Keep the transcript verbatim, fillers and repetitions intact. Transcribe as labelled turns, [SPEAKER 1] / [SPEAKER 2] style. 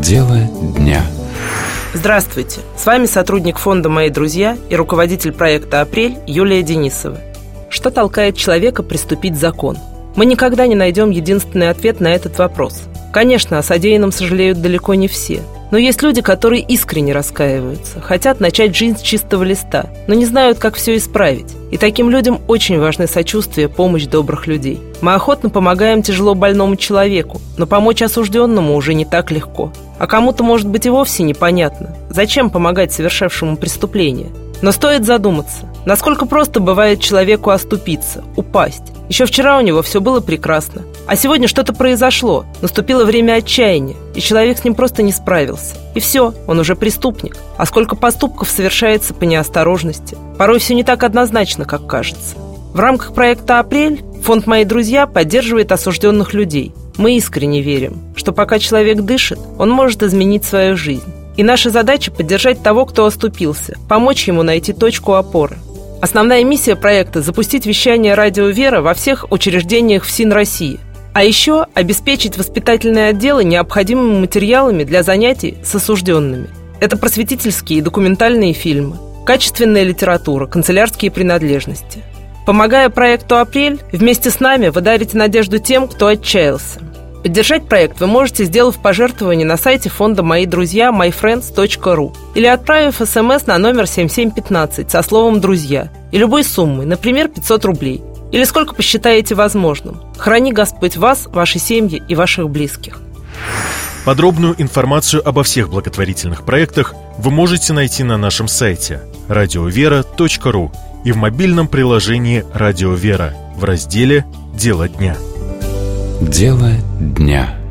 [SPEAKER 1] Дело дня.
[SPEAKER 2] Здравствуйте, с вами сотрудник фонда «Мои друзья» и руководитель проекта «Апрель» Юлия Денисова. Что толкает человека приступить закон? Мы никогда не найдем единственный ответ на этот вопрос. Конечно, о содеянном сожалеют далеко не все. Но есть люди, которые искренне раскаиваются, хотят начать жизнь с чистого листа, но не знают, как все исправить. И таким людям очень важны сочувствие, помощь добрых людей. Мы охотно помогаем тяжело больному человеку, но помочь осужденному уже не так легко. А кому-то, может быть, и вовсе непонятно, зачем помогать совершавшему преступление. Но стоит задуматься, насколько просто бывает человеку оступиться, упасть. Еще вчера у него все было прекрасно, а сегодня что-то произошло, наступило время отчаяния, и человек с ним просто не справился. И все, он уже преступник. А сколько поступков совершается по неосторожности. Порой все не так однозначно, как кажется. В рамках проекта «Апрель» фонд «Мои друзья» поддерживает осужденных людей. Мы искренне верим, что пока человек дышит, он может изменить свою жизнь. И наша задача – поддержать того, кто оступился, помочь ему найти точку опоры. Основная миссия проекта – запустить вещание радио «Вера» во всех учреждениях ФСИН России. А еще обеспечить воспитательные отделы необходимыми материалами для занятий с осужденными. Это просветительские и документальные фильмы, качественная литература, канцелярские принадлежности. Помогая проекту «Апрель», вместе с нами вы дарите надежду тем, кто отчаялся. Поддержать проект вы можете, сделав пожертвование на сайте фонда «Мои друзья» май френдс точка ру или отправив смс на номер семь семь пятнадцать со словом «Друзья» и любой суммой, например, пятьсот рублей, или сколько посчитаете возможным. Храни Господь вас, ваши семьи и ваших близких.
[SPEAKER 3] Подробную информацию обо всех благотворительных проектах вы можете найти на нашем сайте радио вера точка ру и в мобильном приложении «Радио Вера» в разделе «Дело дня».
[SPEAKER 1] Дело дня.